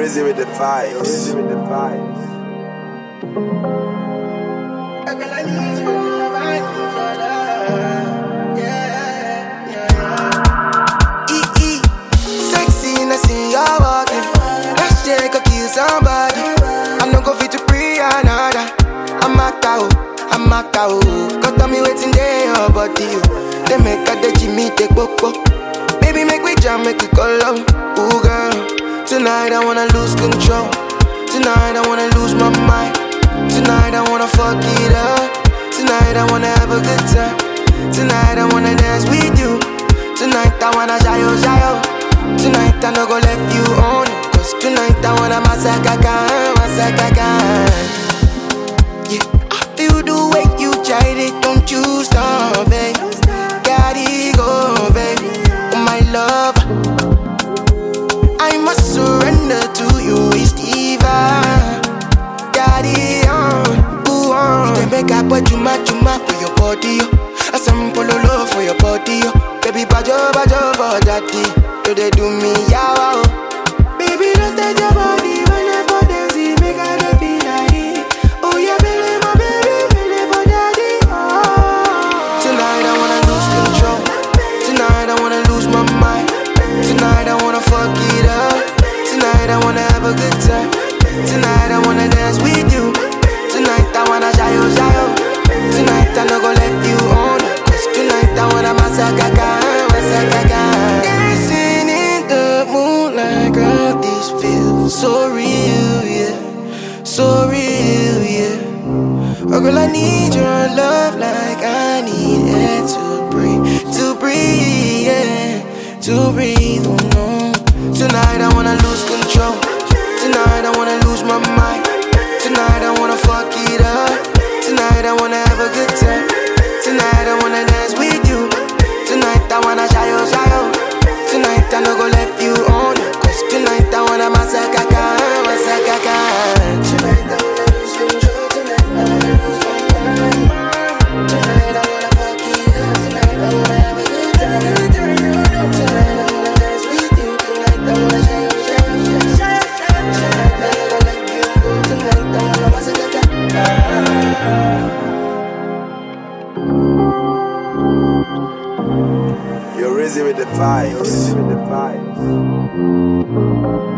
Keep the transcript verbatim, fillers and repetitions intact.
Rizzy with the vibes. With the vibes. Somebody, I'm not going to pray another. I'm a cow, I'm a cow. Got tell me waiting there, your body. They make a day, Jimmy take popo. Baby, make we jam, make we call out. Ooh, girl, tonight I wanna lose control. Tonight I wanna lose my mind. Tonight I wanna fuck it up. Tonight I wanna have a good time. Tonight I wanna dance with you. Tonight I wanna shayo, shayo. Tonight I no go left you on. Tonight I wanna massacre, massacre. Yeah, I feel the way you tried it, don't you stop, babe. Gotta go, babe. Oh my love, I must surrender to you, it's divine. Gotta on, ooh on. You can make up what you match, you match for your body. I some pololo for your body. Baby, bajo, bajo for daddy. Do they do me, yeah, wow. Baby, don't take your body whenever they see me, gotta be like it. Oh, yeah, baby, my baby, baby, for daddy. Oh. Tonight I wanna lose control. Tonight I wanna lose my mind. Tonight I wanna fuck it up. Tonight I wanna have a good time. Tonight I wanna dance with you. Tonight I wanna shayo, shayo. Tonight I no go left you on. Cause tonight I wanna massacre, massacre. Dancing in the moonlight, girl. So real, yeah, so real, yeah. Oh girl, I need your love like I need air to breathe, to breathe, yeah, to breathe, oh no. Tonight I wanna lose control. Tonight I wanna lose my mind. Tonight I wanna fuck it up. Tonight I wanna have a good time. Tonight I wanna dance with you. Tonight I wanna shayo, shayo. Tonight I no go left you on. Tonight I wanna massacre, massacre. Tonight I wanna lose control. Tonight I wanna lose my mind. Tonight I wanna fuck it up. Tonight I wanna have a good time. Tonight I wanna dance with you. Tonight I wanna shine, shine, shine. Tonight I wanna let you go. Tonight I wanna massacre. You're Rizzy with the vibes. With the vibes.